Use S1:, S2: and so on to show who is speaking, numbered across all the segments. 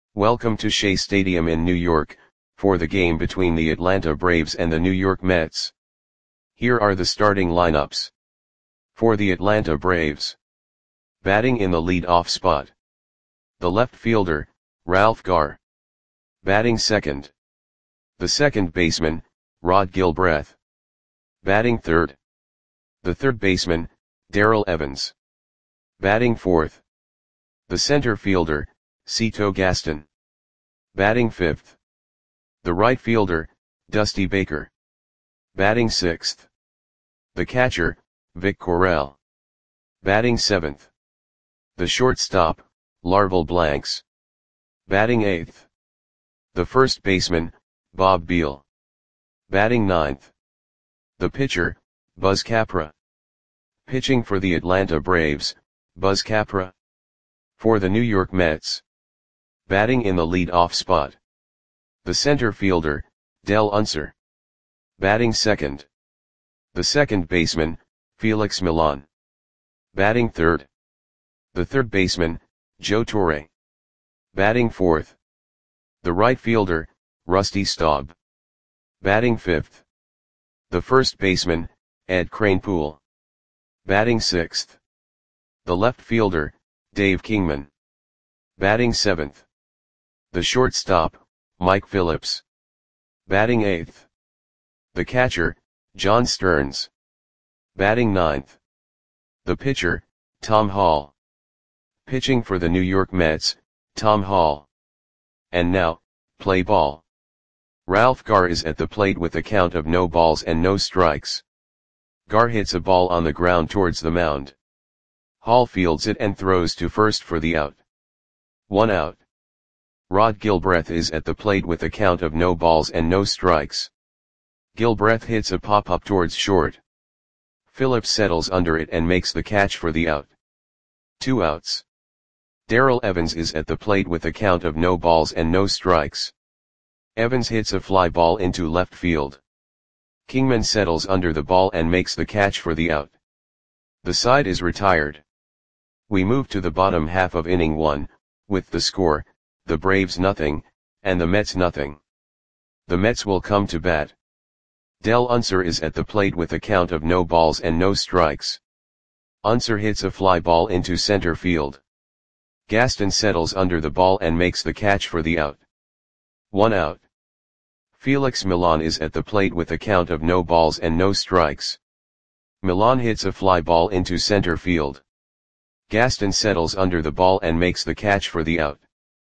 S1: Welcome to Shea Stadium in New York, for the game between the Atlanta Braves and the New York Mets. Here are the starting lineups. For the Atlanta Braves. Batting in the lead-off spot. The left fielder, Ralph Garr. Batting second. The second baseman, Rod Gilbreth. Batting third. The third baseman, Darrell Evans. Batting fourth. The center fielder, Cito Gaston. Batting fifth. The right fielder, Dusty Baker. Batting sixth. The catcher, Vic Correll. Batting seventh. The shortstop, Larval Blanks. Batting eighth. The first baseman, Bob Beal. Batting ninth. The pitcher, Buzz Capra. Pitching for the Atlanta Braves, Buzz Capra. For the New York Mets. Batting in the lead-off spot. The center fielder, Del Unser. Batting second. The second baseman, Felix Millan. Batting third. The third baseman, Joe Torre. Batting fourth. The right fielder, Rusty Staub. Batting fifth. The first baseman, Ed Kranepool. Batting sixth. The left fielder, Dave Kingman. Batting seventh. The shortstop, Mike Phillips. Batting eighth. The catcher, John Stearns. Batting ninth. The pitcher, Tom Hall. Pitching for the New York Mets, Tom Hall. And now, play ball. Ralph Garr is at the plate with a count of no balls and no strikes. Garr hits a ball on the ground towards the mound. Hall fields it and throws to first for the out. 1 out. Rod Gilbreth is at the plate with a count of no balls and no strikes. Gilbreth hits a pop-up towards short. Phillips settles under it and makes the catch for the out. 2 outs. Darrell Evans is at the plate with a count of no balls and no strikes. Evans hits a fly ball into left field. Kingman settles under the ball and makes the catch for the out. The side is retired. We move to the bottom half of inning 1, with the score, the Braves nothing, and the Mets nothing. The Mets will come to bat. Del Unser is at the plate with a count of no balls and no strikes. Unser hits a fly ball into center field. Gaston settles under the ball and makes the catch for the out. 1 out. Felix Millan is at the plate with a count of no balls and no strikes. Millan hits a fly ball into center field. Gaston settles under the ball and makes the catch for the out.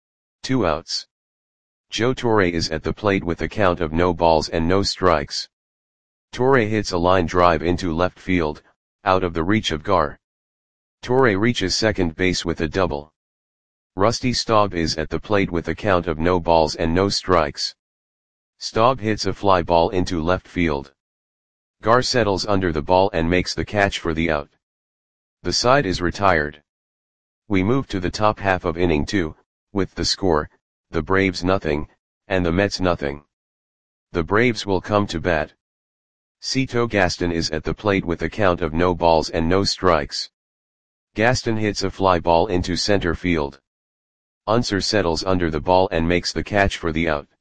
S1: 2 outs. Joe Torre is at the plate with a count of no balls and no strikes. Torre hits a line drive into left field, out of the reach of Garr. Torre reaches second base with a double. Rusty Staub is at the plate with a count of no balls and no strikes. Staub hits a fly ball into left field. Garr settles under the ball and makes the catch for the out. The side is retired. We move to the top half of inning 2, with the score, the Braves nothing, and the Mets nothing. The Braves will come to bat. Cito Gaston is at the plate with a count of no balls and no strikes. Gaston hits a fly ball into center field. Unser settles under the ball and makes the catch for the out.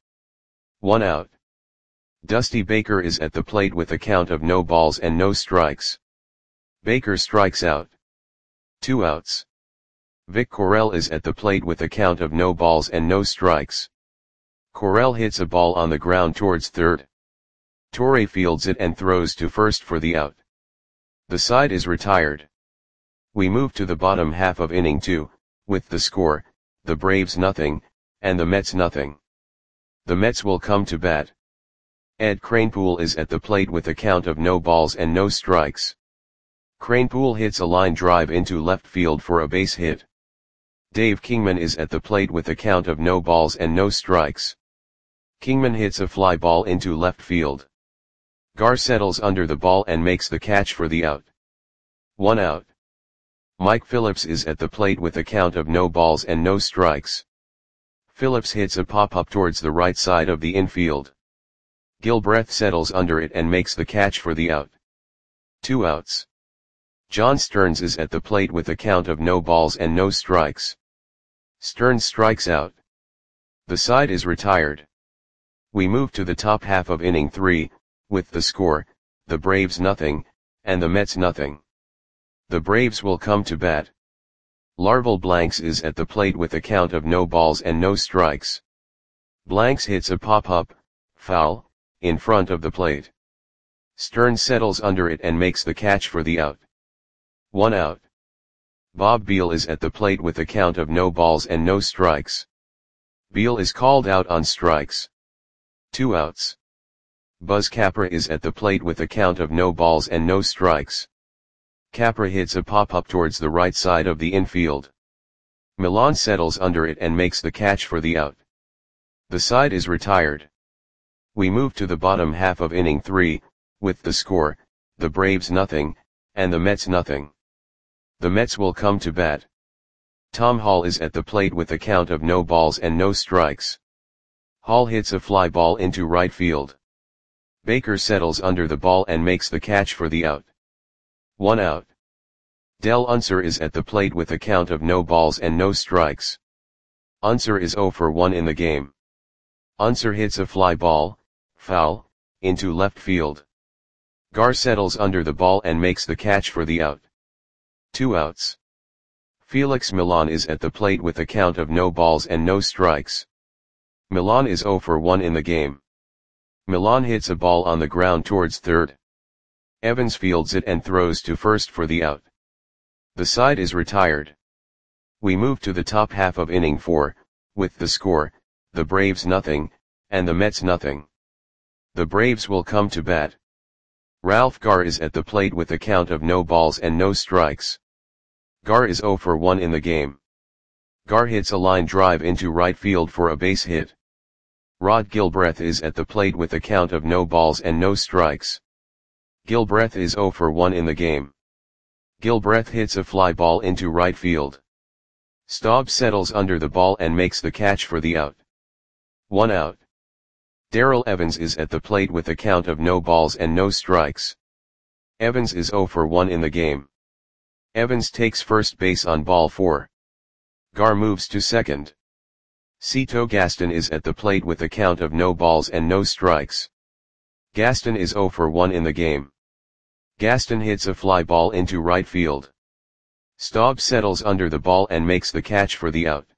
S1: 1 out. Dusty Baker is at the plate with a count of no balls and no strikes. Baker strikes out. 2 outs. Vic Correll is at the plate with a count of no balls and no strikes. Correll hits a ball on the ground towards third. Torre fields it and throws to first for the out. The side is retired. We move to the bottom half of inning 2, with the score, the Braves nothing, and the Mets nothing. The Mets will come to bat. Ed Kranepool is at the plate with a count of no balls and no strikes. Kranepool hits a line drive into left field for a base hit. Dave Kingman is at the plate with a count of no balls and no strikes. Kingman hits a fly ball into left field. Garr settles under the ball and makes the catch for the out. 1 out. Mike Phillips is at the plate with a count of no balls and no strikes. Phillips hits a pop-up towards the right side of the infield. Gilbreth settles under it and makes the catch for the out. 2 outs. John Stearns is at the plate with a count of no balls and no strikes. Stearns strikes out. The side is retired. We move to the top half of inning 3, with the score, the Braves nothing, and the Mets nothing. The Braves will come to bat. Larval Blanks is at the plate with a count of no balls and no strikes. Blanks hits a pop-up, foul, in front of the plate. Stearns settles under it and makes the catch for the out. 1 out. Bob Beal is at the plate with a count of no balls and no strikes. Beal is called out on strikes. 2 outs. Buzz Capra is at the plate with a count of no balls and no strikes. Capra hits a pop-up towards the right side of the infield. Milan settles under it and makes the catch for the out. The side is retired. We move to the bottom half of inning 3, with the score, the Braves nothing, and the Mets nothing. The Mets will come to bat. Tom Hall is at the plate with a count of no balls and no strikes. Hall hits a fly ball into right field. Baker settles under the ball and makes the catch for the out. 1 out. Del Unser is at the plate with a count of no balls and no strikes. Unser is 0 for 1 in the game. Unser hits a fly ball, foul, into left field. Gar settles under the ball and makes the catch for the out. 2 outs. Felix Milan is at the plate with a count of no balls and no strikes. Milan is 0 for 1 in the game. Milan hits a ball on the ground towards third. Evans fields it and throws to first for the out. The side is retired. We move to the top half of inning 4, with the score, the Braves nothing, and the Mets nothing. The Braves will come to bat. Ralph Gar is at the plate with a count of no balls and no strikes. Gar is 0 for 1 in the game. Gar hits a line drive into right field for a base hit. Rod Gilbreth is at the plate with a count of no balls and no strikes. Gilbreth is 0 for 1 in the game. Gilbreth hits a fly ball into right field. Staub settles under the ball and makes the catch for the out. 1 out. Darrell Evans is at the plate with a count of no balls and no strikes. Evans is 0 for 1 in the game. Evans takes first base on ball 4. Gar moves to second. Cito Gaston is at the plate with a count of no balls and no strikes. Gaston is 0 for 1 in the game. Gaston hits a fly ball into right field. Staub settles under the ball and makes the catch for the out.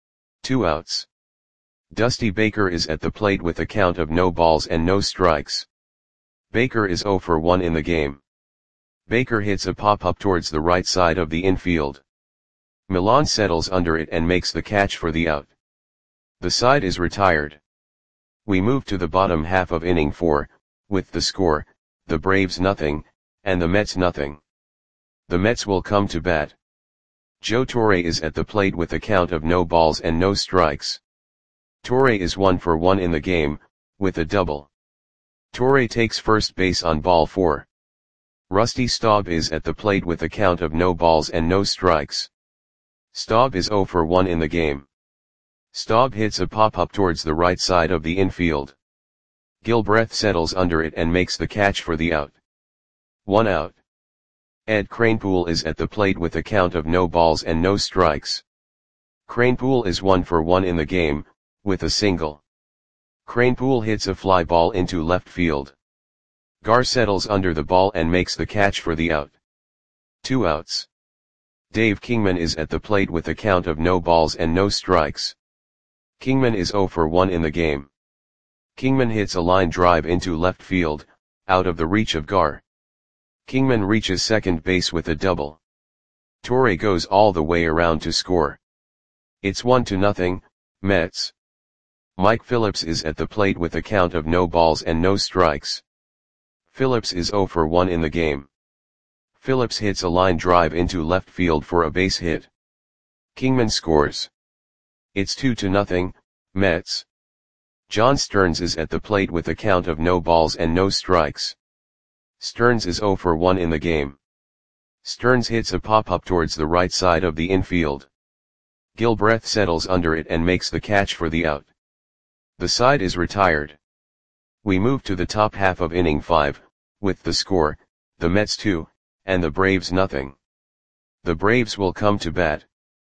S1: 2 outs. Dusty Baker is at the plate with a count of no balls and no strikes. Baker is 0 for 1 in the game. Baker hits a pop-up towards the right side of the infield. Milan settles under it and makes the catch for the out. The side is retired. We move to the bottom half of inning 4, with the score, the Braves nothing, and the Mets nothing. The Mets will come to bat. Joe Torre is at the plate with a count of no balls and no strikes. Torre is 1 for 1 in the game, with a double. Torre takes first base on ball 4. Rusty Staub is at the plate with a count of no balls and no strikes. Staub is 0 for 1 in the game. Staub hits a pop-up towards the right side of the infield. Gilbreth settles under it and makes the catch for the out. 1 out. Ed Kranepool is at the plate with a count of no balls and no strikes. Kranepool is 1 for 1 in the game, with a single. Kranepool hits a fly ball into left field. Gar settles under the ball and makes the catch for the out. 2 outs. Dave Kingman is at the plate with a count of no balls and no strikes. Kingman is 0 for 1 in the game. Kingman hits a line drive into left field, out of the reach of Gar. Kingman reaches second base with a double. Torre goes all the way around to score. It's 1-0, Mets. Mike Phillips is at the plate with a count of no balls and no strikes. Phillips is 0 for 1 in the game. Phillips hits a line drive into left field for a base hit. Kingman scores. It's 2-0, Mets. John Stearns is at the plate with a count of no balls and no strikes. Stearns is 0 for 1 in the game. Stearns hits a pop-up towards the right side of the infield. Gilbreth settles under it and makes the catch for the out. The side is retired. We move to the top half of inning 5, with the score, the Mets 2, and the Braves nothing. The Braves will come to bat.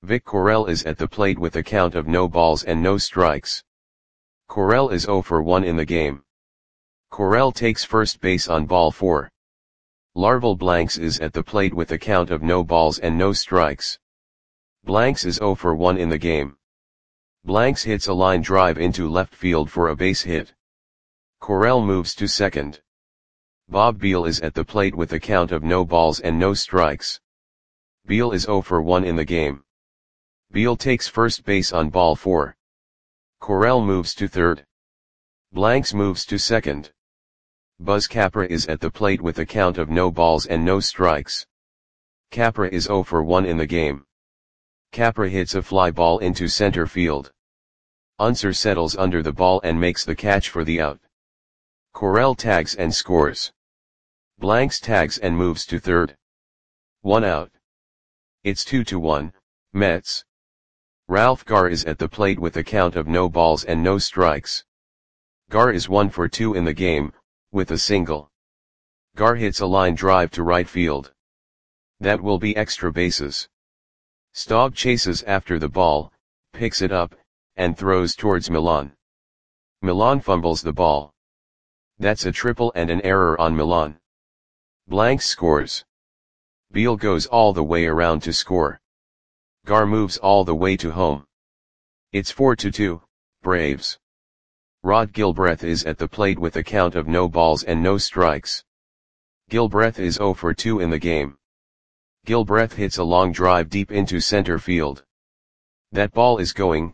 S1: Vic Correll is at the plate with a count of no balls and no strikes. Correll is 0 for 1 in the game. Correll takes first base on ball 4. Larval Blanks is at the plate with a count of no balls and no strikes. Blanks is 0 for 1 in the game. Blanks hits a line drive into left field for a base hit. Correll moves to second. Bob Beal is at the plate with a count of no balls and no strikes. Beal is 0 for 1 in the game. Beal takes first base on ball 4. Correll moves to third. Blanks moves to second. Buzz Capra is at the plate with a count of no balls and no strikes. Capra is 0 for 1 in the game. Capra hits a fly ball into center field. Unser settles under the ball and makes the catch for the out. Correll tags and scores. Blanks tags and moves to third. 1 out. It's 2-1, Mets. Ralph Garr is at the plate with a count of no balls and no strikes. Garr is 1 for 2 in the game, with a single. Garr hits a line drive to right field. That will be extra bases. Staub chases after the ball, picks it up, and throws towards Milan. Milan fumbles the ball. That's a triple and an error on Milan. Blanks scores. Beal goes all the way around to score. Garr moves all the way to home. It's 4-2, Braves. Rod Gilbreth is at the plate with a count of no balls and no strikes. Gilbreth is 0 for 2 in the game. Gilbreth hits a long drive deep into center field. That ball is going,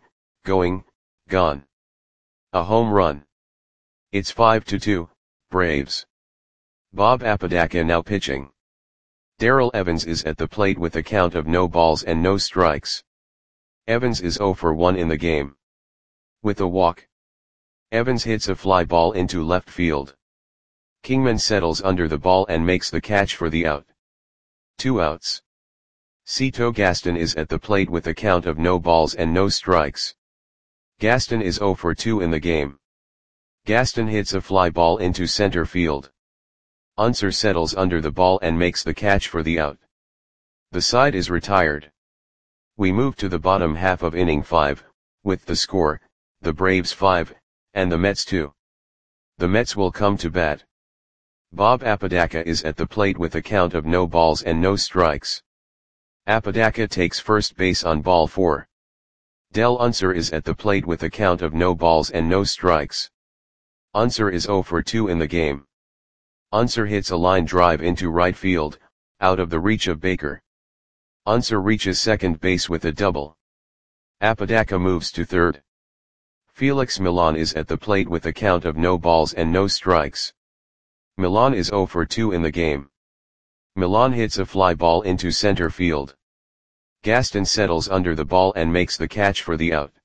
S1: gone. A home run. It's 5-2, Braves. Bob Apodaca now pitching. Darrell Evans is at the plate with a count of no balls and no strikes. Evans is 0 for 1 in the game. With a walk. Evans hits a fly ball into left field. Kingman settles under the ball and makes the catch for the out. 2 outs. Cito Gaston is at the plate with a count of no balls and no strikes. Gaston is 0 for 2 in the game. Gaston hits a fly ball into center field. Unser settles under the ball and makes the catch for the out. The side is retired. We move to the bottom half of inning 5, with the score, the Braves 5, and the Mets 2. The Mets will come to bat. Bob Apodaca is at the plate with a count of no balls and no strikes. Apodaca takes first base on ball 4. Del Unser is at the plate with a count of no balls and no strikes. Unser is 0 for 2 in the game. Unser hits a line drive into right field, out of the reach of Baker. Unser reaches second base with a double. Apodaca moves to third. Felix Milan is at the plate with a count of no balls and no strikes. Milan is 0 for 2 in the game. Milan hits a fly ball into center field. Gaston settles under the ball and makes the catch for the out.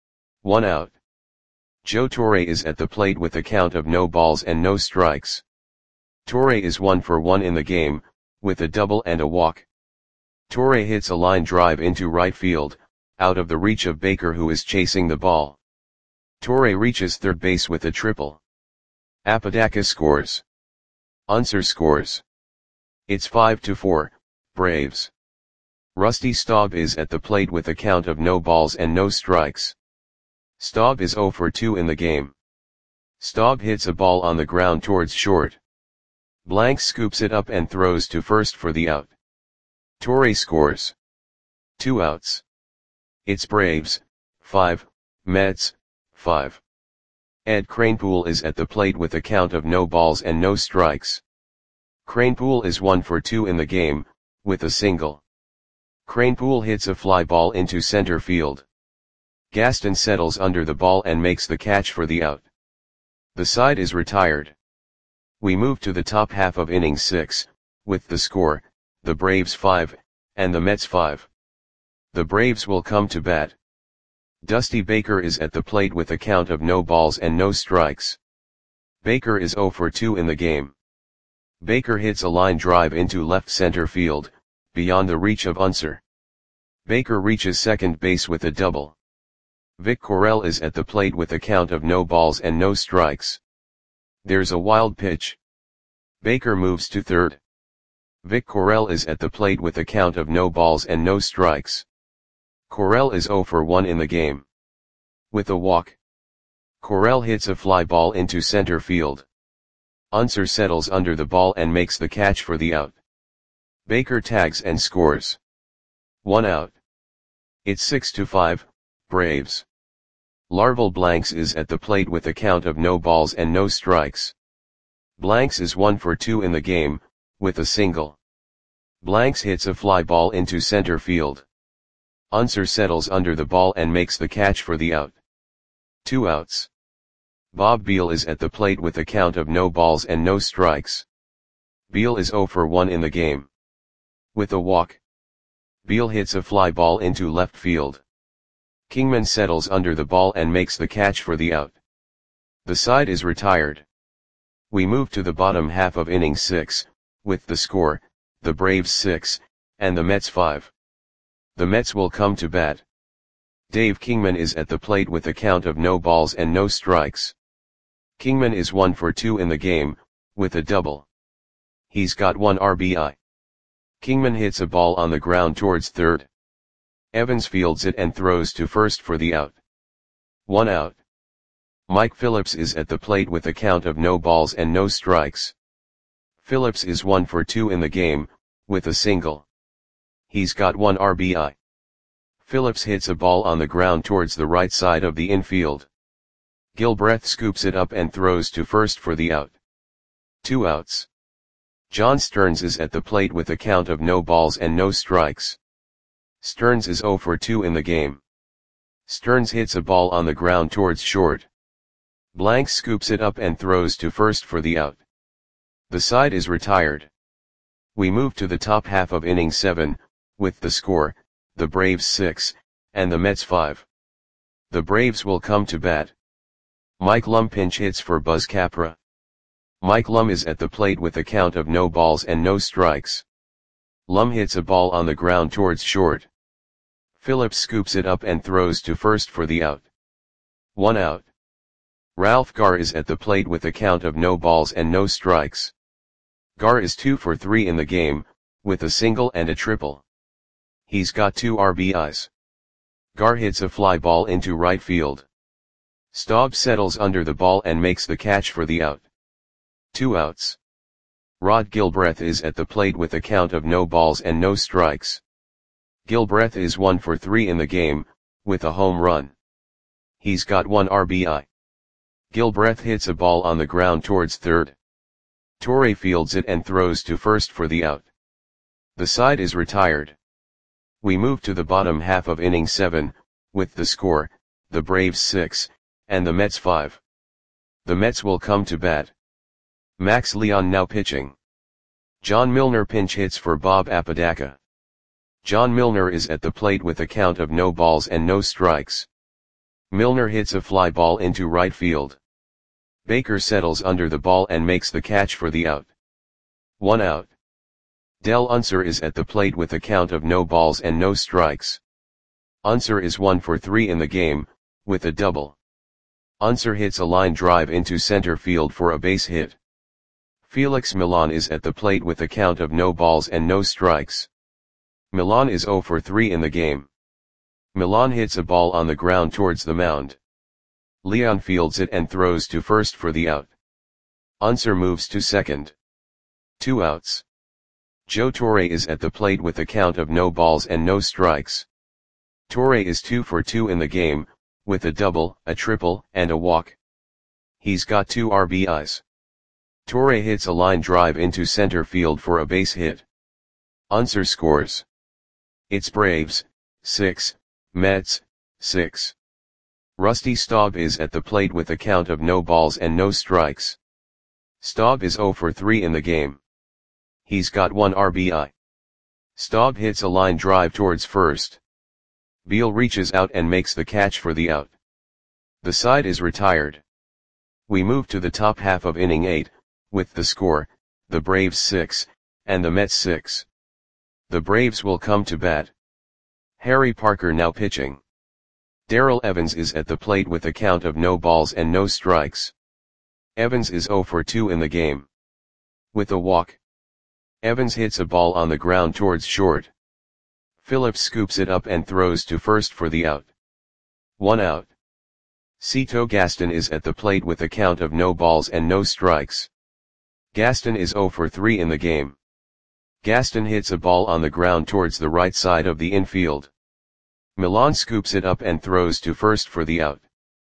S1: 1 out. Joe Torre is at the plate with a count of no balls and no strikes. Torre is 1 for 1 in the game, with a double and a walk. Torre hits a line drive into right field, out of the reach of Baker who is chasing the ball. Torre reaches third base with a triple. Apodaca scores. Unser scores. It's 5-4, Braves. Rusty Staub is at the plate with a count of no balls and no strikes. Staub is 0 for 2 in the game. Staub hits a ball on the ground towards short. Blanks scoops it up and throws to first for the out. Torre scores. 2 outs. It's Braves, 5, Mets, 5. Ed Kranepool is at the plate with a count of no balls and no strikes. Kranepool is 1 for 2 in the game, with a single. Kranepool hits a fly ball into center field. Gaston settles under the ball and makes the catch for the out. The side is retired. We move to the top half of inning 6, with the score, the Braves 5, and the Mets 5. The Braves will come to bat. Dusty Baker is at the plate with a count of no balls and no strikes. Baker is 0 for 2 in the game. Baker hits a line drive into left center field, beyond the reach of Unser. Baker reaches second base with a double. Vic Correll is at the plate with a count of no balls and no strikes. There's a wild pitch. Baker moves to third. Vic Correll is at the plate with a count of no balls and no strikes. Correll is 0 for 1 in the game. With a walk, Correll hits a fly ball into center field. Unser settles under the ball and makes the catch for the out. Baker tags and scores. 1 out. It's 6-5, Braves. Larval Blanks is at the plate with a count of no balls and no strikes. Blanks is 1 for 2 in the game, with a single. Blanks hits a fly ball into center field. Unser settles under the ball and makes the catch for the out. 2 outs. Bob Beal is at the plate with a count of no balls and no strikes. Beal is 0 for 1 in the game. With a walk, Beal hits a fly ball into left field. Kingman settles under the ball and makes the catch for the out. The side is retired. We move to the bottom half of inning 6, with the score, the Braves 6, and the Mets 5. The Mets will come to bat. Dave Kingman is at the plate with a count of no balls and no strikes. Kingman is 1 for 2 in the game, with a double. He's got 1 RBI. Kingman hits a ball on the ground towards third. Evans fields it and throws to first for the out. 1 out. Mike Phillips is at the plate with a count of no balls and no strikes. Phillips is 1 for 2 in the game, with a single. He's got 1 RBI. Phillips hits a ball on the ground towards the right side of the infield. Gilbreth scoops it up and throws to first for the out. 2 outs. John Stearns is at the plate with a count of no balls and no strikes. Stearns is 0 for 2 in the game. Stearns hits a ball on the ground towards short. Blanks scoops it up and throws to first for the out. The side is retired. We move to the top half of inning 7, with the score, the Braves 6, and the Mets 5. The Braves will come to bat. Mike Lum pinch hits for Buzz Capra. Mike Lum is at the plate with a count of no balls and no strikes. Lum hits a ball on the ground towards short. Phillips scoops it up and throws to first for the out. 1 out. Ralph Garr is at the plate with a count of no balls and no strikes. Garr is 2 for 3 in the game, with a single and a triple. He's got 2 RBIs. Garr hits a fly ball into right field. Staub settles under the ball and makes the catch for the out. 2 outs. Rod Gilbreth is at the plate with a count of no balls and no strikes. Gilbreth is 1 for 3 in the game, with a home run. He's got 1 RBI. Gilbreth hits a ball on the ground towards third. Torre fields it and throws to first for the out. The side is retired. We move to the bottom half of inning 7, with the score, the Braves 6, and the Mets 5. The Mets will come to bat. Max Leon now pitching. John Milner pinch hits for Bob Apodaca. John Milner is at the plate with a count of no balls and no strikes. Milner hits a fly ball into right field. Baker settles under the ball and makes the catch for the out. 1 out. Del Unser is at the plate with a count of no balls and no strikes. Unser is 1 for 3 in the game, with a double. Unser hits a line drive into center field for a base hit. Felix Millan is at the plate with a count of no balls and no strikes. Millan is 0 for 3 in the game. Millan hits a ball on the ground towards the mound. Leon fields it and throws to first for the out. Unser moves to second. 2 outs. Joe Torre is at the plate with a count of no balls and no strikes. Torre is 2 for 2 in the game, with a double, a triple, and a walk. He's got 2 RBIs. Torre hits a line drive into center field for a base hit. Unser scores. It's Braves, 6, Mets, 6. Rusty Staub is at the plate with a count of no balls and no strikes. Staub is 0 for 3 in the game. He's got 1 RBI. Staub hits a line drive towards first. Beal reaches out and makes the catch for the out. The side is retired. We move to the top half of inning 8, with the score, the Braves 6, and the Mets 6. The Braves will come to bat. Harry Parker now pitching. Darrell Evans is at the plate with a count of no balls and no strikes. Evans is 0 for 2 in the game. With a walk, Evans hits a ball on the ground towards short. Phillips scoops it up and throws to first for the out. 1 out. Cito Gaston is at the plate with a count of no balls and no strikes. Gaston is 0 for 3 in the game. Gaston hits a ball on the ground towards the right side of the infield. Milan scoops it up and throws to first for the out.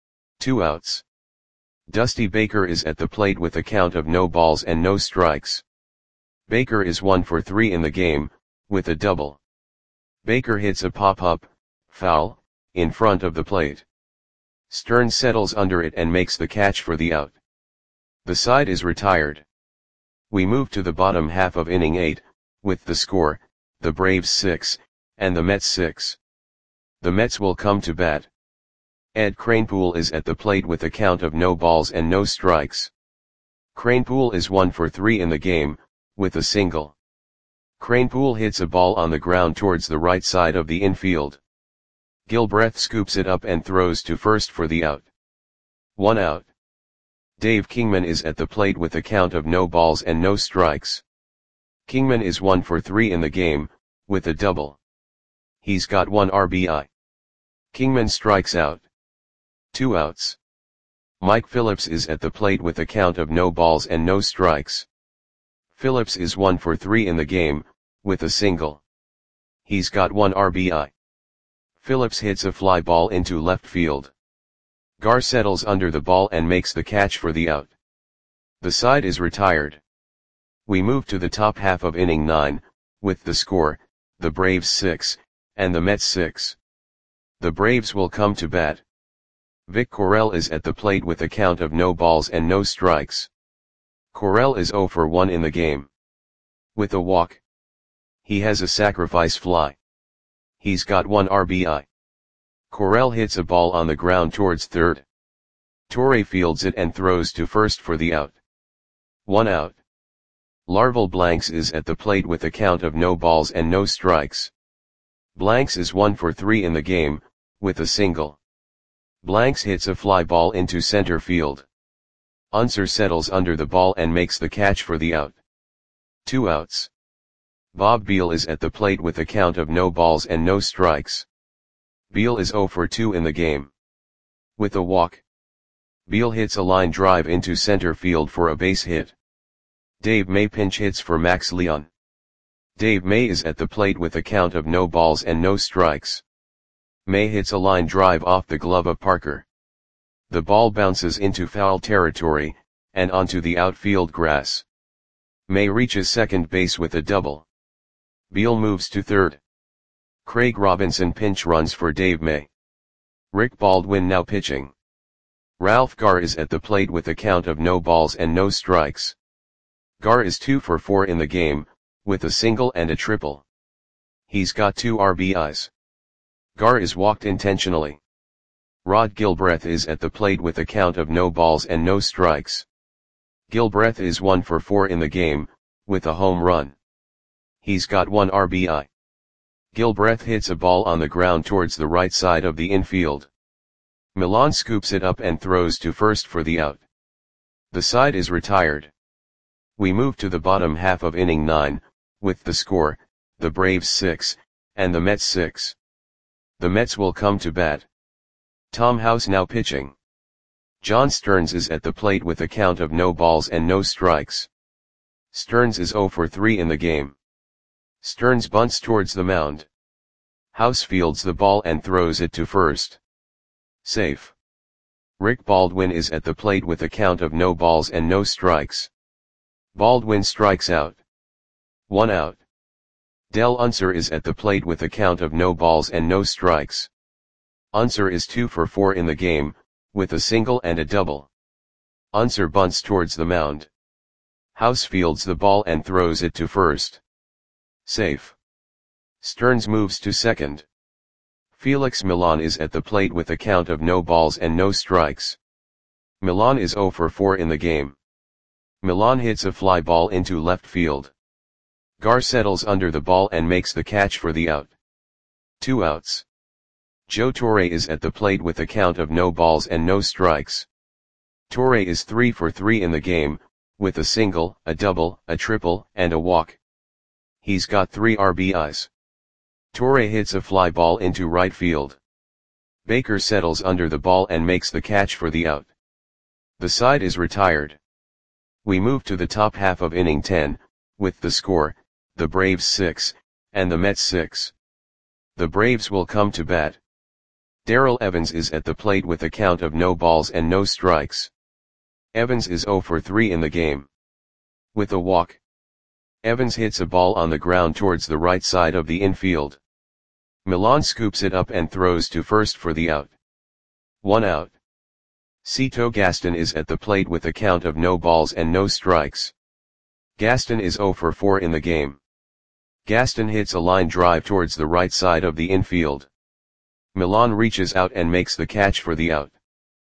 S1: 2 outs. Dusty Baker is at the plate with a count of no balls and no strikes. Baker is 1 for 3 in the game, with a double. Baker hits a pop-up, foul, in front of the plate. Stearns settles under it and makes the catch for the out. The side is retired. We move to the bottom half of inning 8, with the score, the Braves 6, and the Mets 6. The Mets will come to bat. Ed Kranepool is at the plate with a count of no balls and no strikes. Kranepool is 1 for 3 in the game, with a single. Kranepool hits a ball on the ground towards the right side of the infield. Gilbreth scoops it up and throws to first for the out. 1 out. Dave Kingman is at the plate with a count of no balls and no strikes. Kingman is 1 for 3 in the game, with a double. He's got 1 RBI. Kingman strikes out. 2 outs. Mike Phillips is at the plate with a count of no balls and no strikes. Phillips is 1 for 3 in the game, with a single. He's got 1 RBI. Phillips hits a fly ball into left field. Gar settles under the ball and makes the catch for the out. The side is retired. We move to the top half of inning 9, with the score, the Braves 6, and the Mets 6. The Braves will come to bat. Vic Correll is at the plate with a count of no balls and no strikes. Correll is 0 for 1 in the game. With a walk. He has a sacrifice fly. He's got 1 RBI. Correll hits a ball on the ground towards third. Torre fields it and throws to first for the out. 1 out. Larval Blanks is at the plate with a count of no balls and no strikes. Blanks is 1 for 3 in the game, with a single. Blanks hits a fly ball into center field. Unser settles under the ball and makes the catch for the out. 2 outs. Bob Beal is at the plate with a count of no balls and no strikes. Beal is 0 for 2 in the game. With a walk. Beal hits a line drive into center field for a base hit. Dave May pinch hits for Max Leon. Dave May is at the plate with a count of no balls and no strikes. May hits a line drive off the glove of Parker. The ball bounces into foul territory, and onto the outfield grass. May reaches second base with a double. Beal moves to third. Craig Robinson pinch runs for Dave May. Rick Baldwin now pitching. Ralph Gar is at the plate with a count of no balls and no strikes. Gar is 2 for 4 in the game, with a single and a triple. He's got 2 RBIs. Gar is walked intentionally. Rod Gilbreth is at the plate with a count of no balls and no strikes. Gilbreth is 1 for 4 in the game, with a home run. He's got 1 RBI. Gilbreth hits a ball on the ground towards the right side of the infield. Milan scoops it up and throws to first for the out. The side is retired. We move to the bottom half of inning 9, with the score, the Braves 6, and the Mets 6. The Mets will come to bat. Tom House now pitching. John Stearns is at the plate with a count of no balls and no strikes. Stearns is 0 for 3 in the game. Stearns bunts towards the mound. House fields the ball and throws it to first. Safe. Rick Baldwin is at the plate with a count of no balls and no strikes. Baldwin strikes out. 1 out. Del Unser is at the plate with a count of no balls and no strikes. Unser is 2 for 4 in the game, with a single and a double. Unser bunts towards the mound. House fields the ball and throws it to first. Safe. Stearns moves to second. Felix Milan is at the plate with a count of no balls and no strikes. Milan is 0 for 4 in the game. Milan hits a fly ball into left field. Gar settles under the ball and makes the catch for the out. 2 outs. Joe Torre is at the plate with a count of no balls and no strikes. Torre is 3 for 3 in the game, with a single, a double, a triple, and a walk. He's got 3 RBIs. Torre hits a fly ball into right field. Baker settles under the ball and makes the catch for the out. The side is retired. We move to the top half of inning 10, with the score, the Braves 6, and the Mets 6. The Braves will come to bat. Darrell Evans is at the plate with a count of no balls and no strikes. Evans is 0 for 3 in the game. With a walk, Evans hits a ball on the ground towards the right side of the infield. Milan scoops it up and throws to first for the out. 1 out. Cito Gaston is at the plate with a count of no balls and no strikes. Gaston is 0 for 4 in the game. Gaston hits a line drive towards the right side of the infield. Milan reaches out and makes the catch for the out.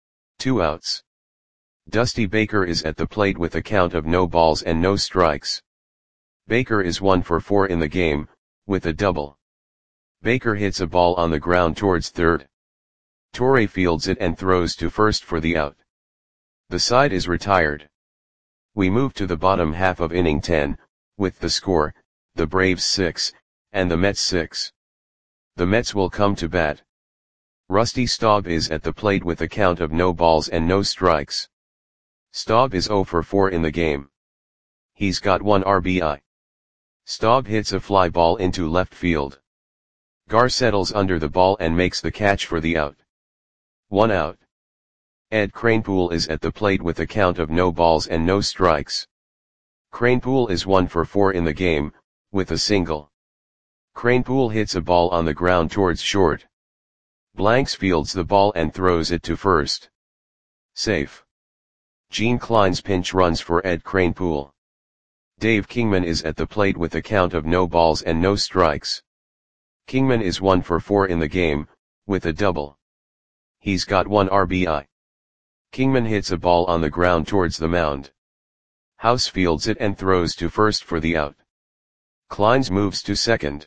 S1: 2 outs. Dusty Baker is at the plate with a count of no balls and no strikes. Baker is 1 for 4 in the game, with a double. Baker hits a ball on the ground towards third. Torre fields it and throws to first for the out. The side is retired. We move to the bottom half of inning 10, with the score, the Braves 6, and the Mets 6. The Mets will come to bat. Rusty Staub is at the plate with a count of no balls and no strikes. Staub is 0 for 4 in the game. He's got 1 RBI. Staub hits a fly ball into left field. Gar settles under the ball and makes the catch for the out. 1 out. Ed Kranepool is at the plate with a count of no balls and no strikes. Kranepool is 1 for 4 in the game, with a single. Kranepool hits a ball on the ground towards short. Blanks fields the ball and throws it to first. Safe. Gene Klein's pinch runs for Ed Kranepool. Dave Kingman is at the plate with a count of no balls and no strikes. Kingman is 1 for 4 in the game, with a double. He's got 1 RBI. Kingman hits a ball on the ground towards the mound. House fields it and throws to first for the out. Kleins moves to second.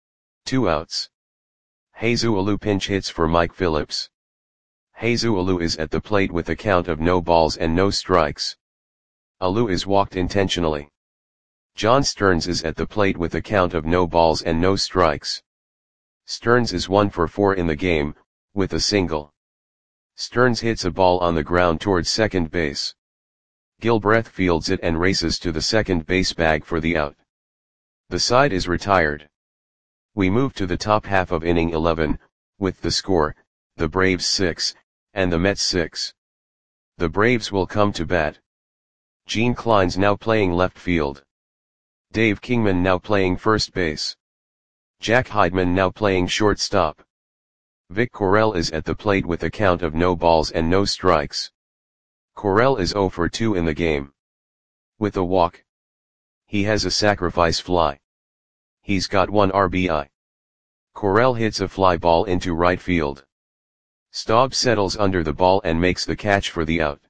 S1: 2 outs. Jesus Alou pinch hits for Mike Phillips. Jesus Alou is at the plate with a count of no balls and no strikes. Alou is walked intentionally. John Stearns is at the plate with a count of no balls and no strikes. Stearns is 1 for 4 in the game, with a single. Stearns hits a ball on the ground towards second base. Gilbreth fields it and races to the second base bag for the out. The side is retired. We move to the top half of inning 11, with the score, the Braves 6, and the Mets 6. The Braves will come to bat. Gene Klein's now playing left field. Dave Kingman now playing first base. Jack Heidman now playing shortstop. Vic Correll is at the plate with a count of no balls and no strikes. Correll is 0 for 2 in the game. With a walk. He has a sacrifice fly. He's got 1 RBI. Correll hits a fly ball into right field. Staub settles under the ball and makes the catch for the out.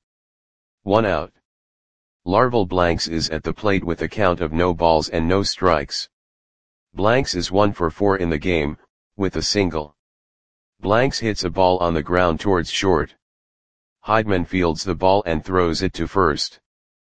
S1: 1 out. Larval Blanks is at the plate with a count of no balls and no strikes. Blanks is 1 for 4 in the game, with a single. Blanks hits a ball on the ground towards short. Heidman fields the ball and throws it to first.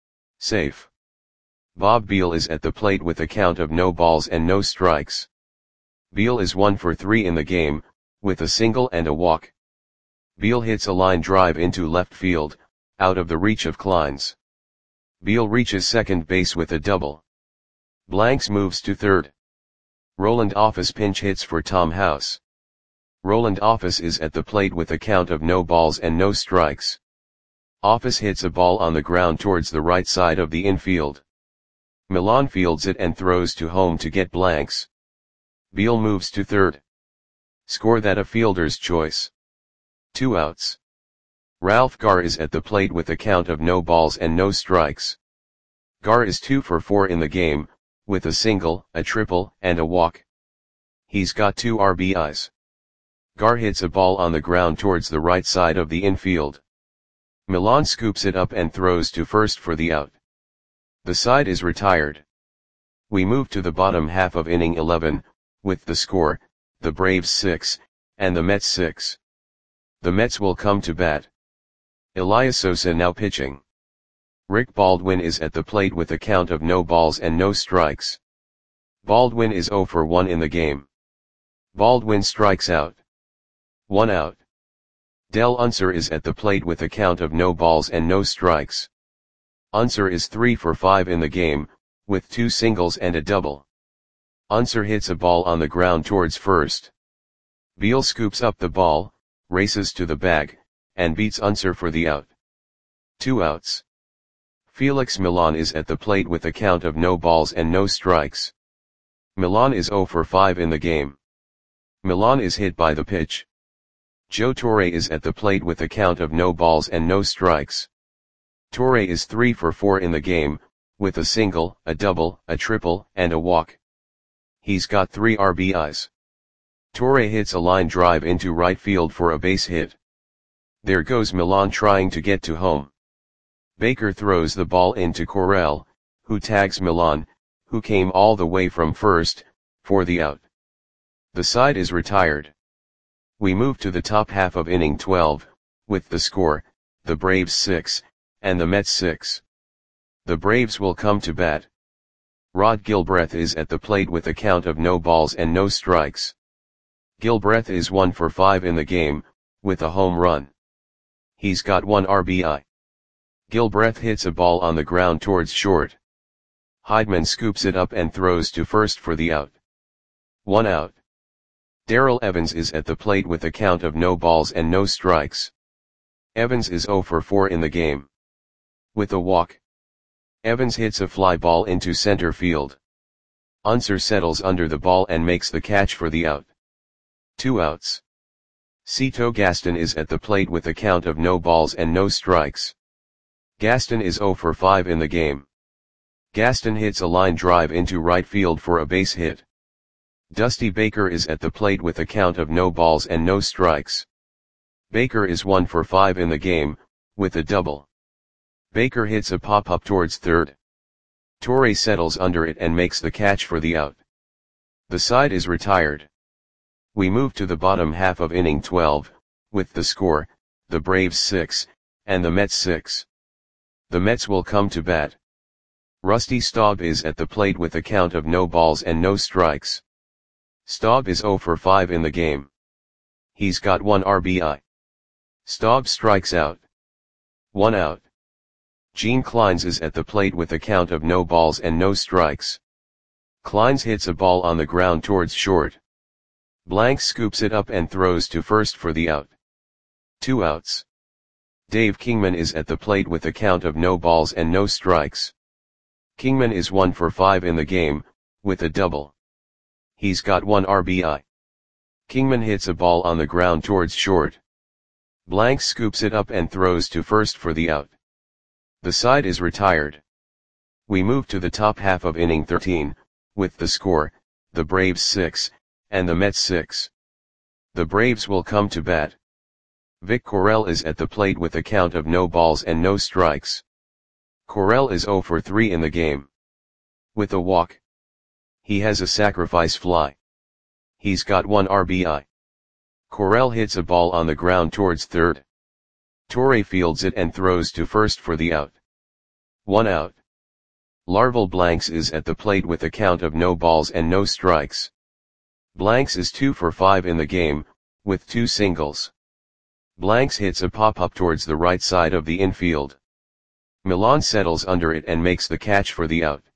S1: Safe. Bob Beal is at the plate with a count of no balls and no strikes. Beal is 1 for 3 in the game, with a single and a walk. Beal hits a line drive into left field, out of the reach of Kleins. Beal reaches second base with a double. Blanks moves to third. Roland Office pinch hits for Tom House. Roland Office is at the plate with a count of no balls and no strikes. Office hits a ball on the ground towards the right side of the infield. Milan fields it and throws to home to get Blanks. Beal moves to third. Score that a fielder's choice. 2 outs. Ralph Gar is at the plate with a count of no balls and no strikes. Gar is 2 for 4 in the game, with a single, a triple, and a walk. He's got 2 RBIs. Gar hits a ball on the ground towards the right side of the infield. Milan scoops it up and throws to first for the out. The side is retired. We move to the bottom half of inning 11, with the score, the Braves 6, and the Mets 6. The Mets will come to bat. Elias Sosa now pitching. Rick Baldwin is at the plate with a count of no balls and no strikes. Baldwin is 0 for 1 in the game. Baldwin strikes out. 1 out. Del Unser is at the plate with a count of no balls and no strikes. Unser is 3 for 5 in the game, with 2 singles and a double. Unser hits a ball on the ground towards first. Beal scoops up the ball, races to the bag, and beats Unser for the out. 2 outs. Felix Millan is at the plate with a count of no balls and no strikes. Millan is 0 for 5 in the game. Millan is hit by the pitch. Joe Torre is at the plate with a count of no balls and no strikes. Torre is 3 for 4 in the game, with a single, a double, a triple, and a walk. He's got 3 RBIs. Torre hits a line drive into right field for a base hit. There goes Millan trying to get to home. Baker throws the ball into Correll, who tags Millan, who came all the way from first, for the out. The side is retired. We move to the top half of inning 12, with the score, the Braves 6, and the Mets 6. The Braves will come to bat. Rod Gilbreth is at the plate with a count of no balls and no strikes. Gilbreth is 1 for 5 in the game, with a home run. He's got 1 RBI. Gilbreth hits a ball on the ground towards short. Heidman scoops it up and throws to first for the out. 1 out. Darrell Evans is at the plate with a count of no balls and no strikes. Evans is 0 for 4 in the game. With a walk. Evans hits a fly ball into center field. Unser settles under the ball and makes the catch for the out. 2 outs. Cito Gaston is at the plate with a count of no balls and no strikes. Gaston is 0 for 5 in the game. Gaston hits a line drive into right field for a base hit. Dusty Baker is at the plate with a count of no balls and no strikes. Baker is 1 for 5 in the game, with a double. Baker hits a pop-up towards third. Torre settles under it and makes the catch for the out. The side is retired. We move to the bottom half of inning 12, with the score, the Braves 6, and the Mets 6. The Mets will come to bat. Rusty Staub is at the plate with a count of no balls and no strikes. Staub is 0 for 5 in the game. He's got 1 RBI. Staub strikes out. 1 out. Gene Kleins is at the plate with a count of no balls and no strikes. Kleins hits a ball on the ground towards short. Blank scoops it up and throws to first for the out. 2 outs. Dave Kingman is at the plate with a count of no balls and no strikes. Kingman is 1 for 5 in the game, with a double. He's got 1 RBI. Kingman hits a ball on the ground towards short. Blank scoops it up and throws to first for the out. The side is retired. We move to the top half of inning 13, with the score, the Braves 6, and the Mets 6. The Braves will come to bat. Vic Correll is at the plate with a count of no balls and no strikes. Correll is 0 for 3 in the game. With a walk. He has a sacrifice fly. He's got 1 RBI. Correll hits a ball on the ground towards third. Torre fields it and throws to first for the out. 1 out. Larval Blanks is at the plate with a count of no balls and no strikes. Blanks is 2 for 5 in the game, with 2 singles. Blanks hits a pop-up towards the right side of the infield. Millan settles under it and makes the catch for the out.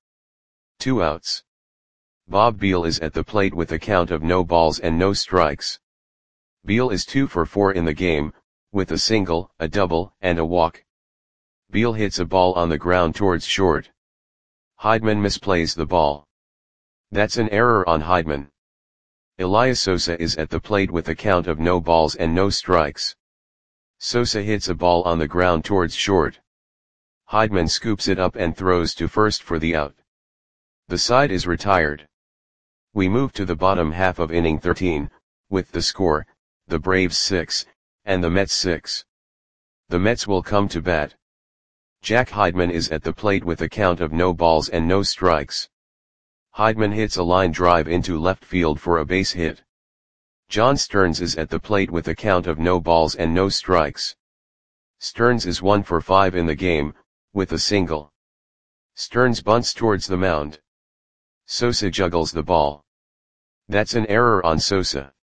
S1: 2 outs. Bob Beal is at the plate with a count of no balls and no strikes. Beal is 2 for 4 in the game, with a single, a double, and a walk. Beal hits a ball on the ground towards short. Heidman misplays the ball. That's an error on Heidman. Elias Sosa is at the plate with a count of no balls and no strikes. Sosa hits a ball on the ground towards short. Heidman scoops it up and throws to first for the out. The side is retired. We move to the bottom half of inning 13, with the score, the Braves 6, and the Mets 6. The Mets will come to bat. Jack Heidman is at the plate with a count of no balls and no strikes. Heidman hits a line drive into left field for a base hit. John Stearns is at the plate with a count of no balls and no strikes. Stearns is 1 for 5 in the game, with a single. Stearns bunts towards the mound. Sosa juggles the ball. That's an error on Sosa.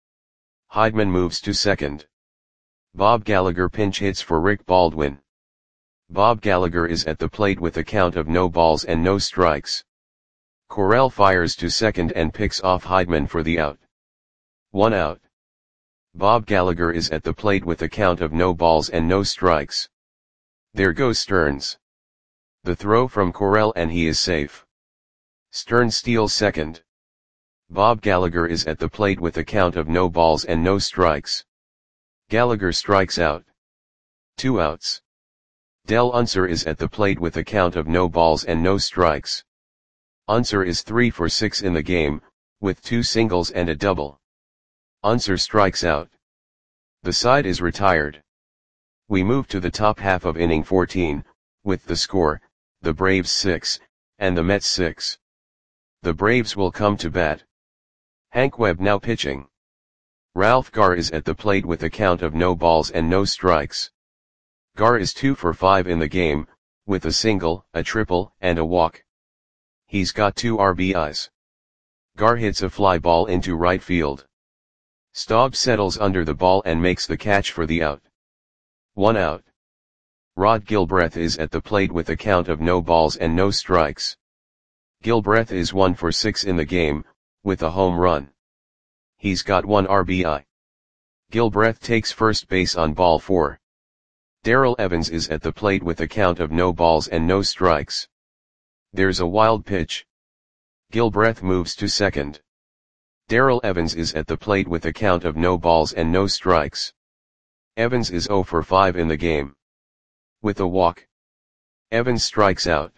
S1: Heidman moves to second. Bob Gallagher pinch hits for Rick Baldwin. Bob Gallagher is at the plate with a count of no balls and no strikes. Correll fires to second and picks off Heidman for the out. 1 out. Bob Gallagher is at the plate with a count of no balls and no strikes. There goes Stearns. The throw from Correll and he is safe. Stearns steals second. Bob Gallagher is at the plate with a count of no balls and no strikes. Gallagher strikes out. 2 outs. Del Unser is at the plate with a count of no balls and no strikes. Unser is 3 for 6 in the game, with 2 singles and a double. Unser strikes out. The side is retired. We move to the top half of inning 14, with the score, the Braves 6, and the Mets 6. The Braves will come to bat. Hank Webb now pitching. Ralph Garr is at the plate with a count of no balls and no strikes. Garr is 2 for 5 in the game, with a single, a triple, and a walk. He's got 2 RBIs. Garr hits a fly ball into right field. Staub settles under the ball and makes the catch for the out. 1 out. Rod Gilbreth is at the plate with a count of no balls and no strikes. Gilbreth is 1 for 6 in the game, with a home run. He's got 1 RBI. Gilbreth takes first base on ball 4. Darrell Evans is at the plate with a count of no balls and no strikes. There's a wild pitch. Gilbreth moves to second. Darrell Evans is at the plate with a count of no balls and no strikes. Evans is 0 for 5 in the game. With a walk. Evans strikes out.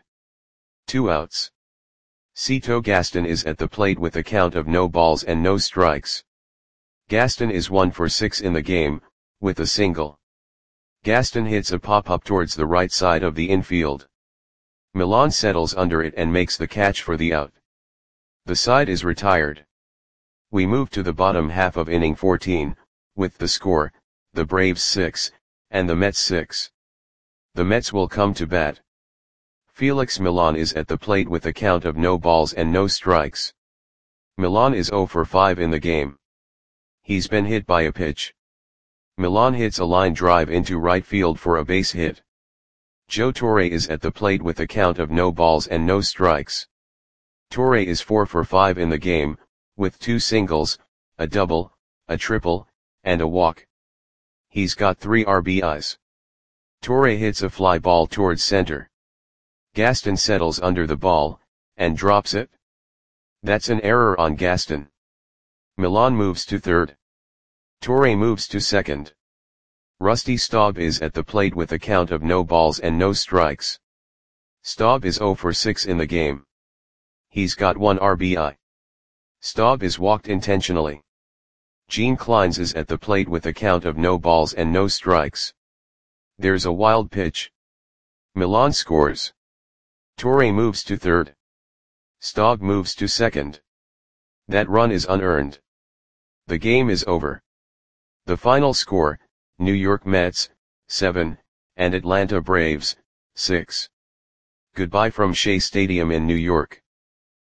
S1: 2 outs. Cito Gaston is at the plate with a count of no balls and no strikes. Gaston is 1 for 6 in the game, with a single. Gaston hits a pop-up towards the right side of the infield. Milan settles under it and makes the catch for the out. The side is retired. We move to the bottom half of inning 14, with the score, the Braves 6, and the Mets 6. The Mets will come to bat. Felix Milan is at the plate with a count of no balls and no strikes. Milan is 0 for 5 in the game. He's been hit by a pitch. Milan hits a line drive into right field for a base hit. Joe Torre is at the plate with a count of no balls and no strikes. Torre is 4 for 5 in the game, with 2 singles, a double, a triple, and a walk. He's got 3 RBIs. Torre hits a fly ball towards center. Gaston settles under the ball, and drops it. That's an error on Gaston. Milan moves to third. Torre moves to second. Rusty Staub is at the plate with a count of no balls and no strikes. Staub is 0 for 6 in the game. He's got 1 RBI. Staub is walked intentionally. Gene Kleins is at the plate with a count of no balls and no strikes. There's a wild pitch. Milan scores. Torre moves to third. Staub moves to second. That run is unearned. The game is over. The final score, New York Mets, 7, and Atlanta Braves, 6. Goodbye from Shea Stadium in New York.